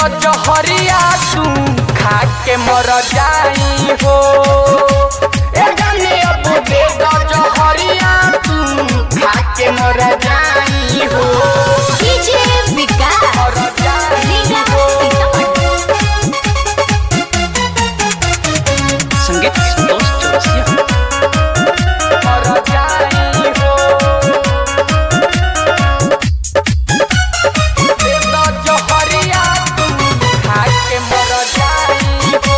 जहरिया तू खा के मर जाई हो। ए जाने अब दे दो जहरिया तू खा के मर जाई हो। डीजे विकास मर जाई हो। संगीत संतोष चौरसिया। मर जाई हो। दे दो जहरिया तू खा के मर जाई हो।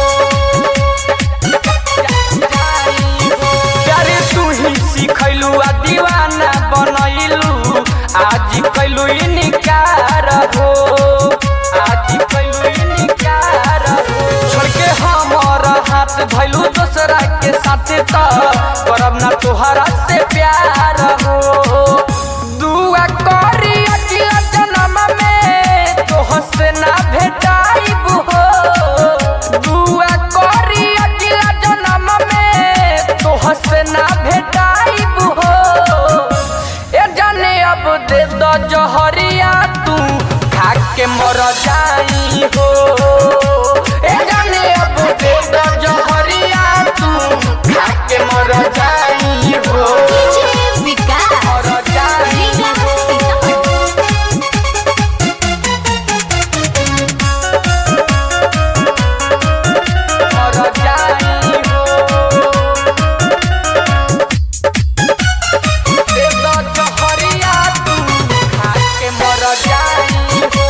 प्यारे तू ही सिखैलू आ दीवाना बनैलू आज कैलू इनकार हो। आज कैलू इनकार हो। छोड़ के हमर हाथ धैलू दूसरा के साथ त करब ना तोहरा से प्यार हो। दुआ करी अगला जन्म में तोह से ना भेटाइब हो। दुआ करी अगला जन्म में तोह से ना भेटाइब हो। ए जाने अब दे दो जहरिया तू खा के मर जाई हो। ए जाने अब दे दो जहरिया तू खा के मर जाई हो। डीजे विकास मर जाई हो। मर जाई हो। दे दो जहरिया तू खा के मर जाई हो।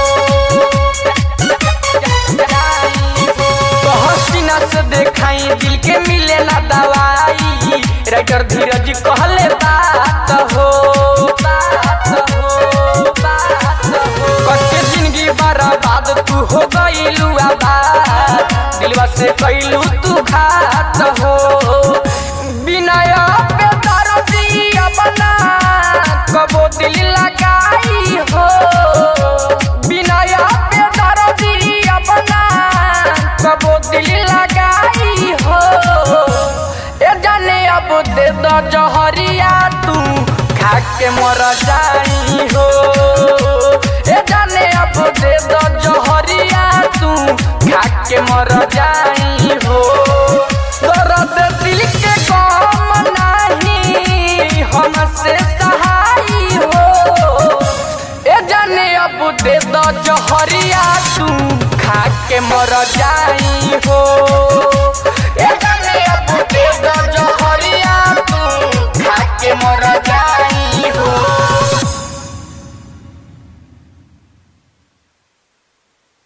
हसीना से देखाई दिल के मिले ना दवाई। राइटर धीरज कहले बात हो। बात हो। बात हो। कटे जिंदगी बर्बाद तू हो गईलू आबाद। दिलवा से कैलू तू घात हो। बिनय पे दर्दी अपना कबो दिल लगाई हो। बिनय पे दर्दी अपना कबो दिल लगाई हो। ए जाने अब दे दो जहरिया तू खा के मर जाई हो। ए जाने अब दे दो जहरिया तू खा के मर जाई हो। दर्द दिल के गम नहीं हमसे सहाई हो। ए जाने अब दे दो जहरिया तू खा के मर जाई हो।